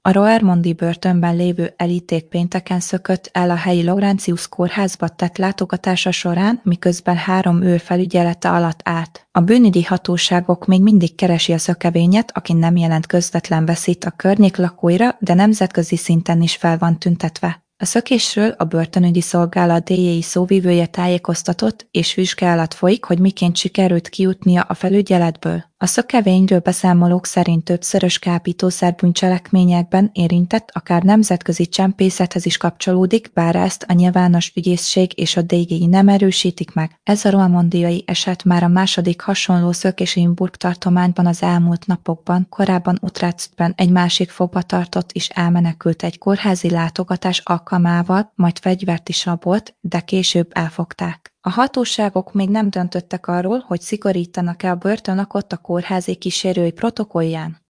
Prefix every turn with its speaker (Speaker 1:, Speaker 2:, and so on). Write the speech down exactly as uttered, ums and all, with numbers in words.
Speaker 1: A Roermondi börtönben lévő elíték pénteken szökött el a helyi Laurentius kórházba tett látogatása során, miközben három őr felügyelete alatt állt. A bűnügyi hatóságok még mindig keresi a szökevényet, aki nem jelent közvetlen veszélyt a környék lakóira, de nemzetközi szinten is fel van tüntetve. A szökésről a börtönügyi szolgálat dé jé i szóvivője tájékoztatott, és vizsgálat folyik, hogy miként sikerült kijutnia a felügyeletből. A szökevényről beszámolók szerint többszörös kábítószer bűncselekményekben érintett, akár nemzetközi csempészethez is kapcsolódik, bár ezt a nyilvános ügyészség és a dé jé i nem erősítik meg. Ez a roermondiai eset már a második hasonló szökés Limburg tartományban az elmúlt napokban, korábban Utrechtben egy másik fogvatartott is elmenekült egy kórházi látogatás alkalmával, majd fegyvert is rabolt, de később elfogták. A hatóságok még nem döntöttek arról, hogy szigorítanak-e a börtönlakott a kórházi kísérői protokollján.